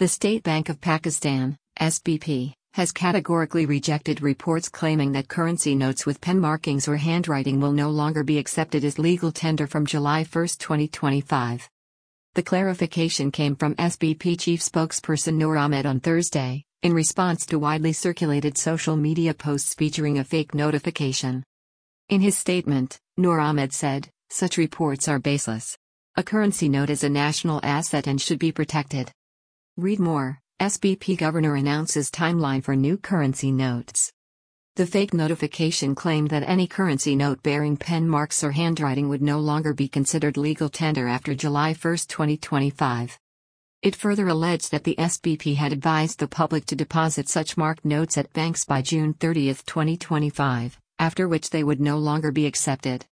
The State Bank of Pakistan, SBP, has categorically rejected reports claiming that currency notes with pen markings or handwriting will no longer be accepted as legal tender from July 1, 2025. The clarification came from SBP chief spokesperson Noor Ahmed on Thursday, in response to widely circulated social media posts featuring a fake notification. In his statement, Noor Ahmed said, "Such reports are baseless. A currency note is a national asset and should be protected." Read more. SBP governor announces timeline for new currency notes. The fake notification claimed that any currency note bearing pen marks or handwriting would no longer be considered legal tender after July 1, 2025. It further alleged that the SBP had advised the public to deposit such marked notes at banks by June 30, 2025, after which they would no longer be accepted.